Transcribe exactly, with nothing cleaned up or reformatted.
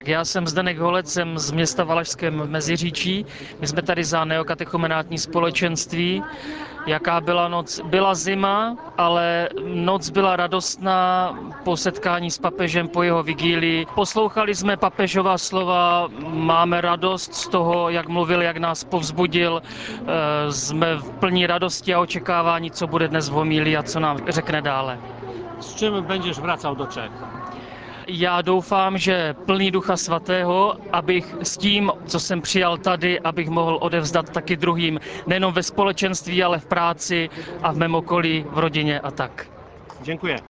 Já jsem Zdeněk Holec, jsem z města Valašském v Meziříčí. My jsme tady za neokatechumenátní společenství. Jaká byla noc? Byla zima, ale noc byla radostná po setkání s papežem, po jeho vigílii. Poslouchali jsme papežova slova, máme radost z toho, jak mluvil, jak nás povzbudil. Jsme v plní radosti a očekávání, co bude dnes v homílii a co nám řekne dále. Z czym będziesz wracał do Czech? Já doufám, že plný Ducha Svatého, abych s tím, co jsem přijal tady, abych mohl odevzdat taky druhým, nejenom ve společenství, ale v práci a v mém okolí, v rodině a tak. Dziękuję.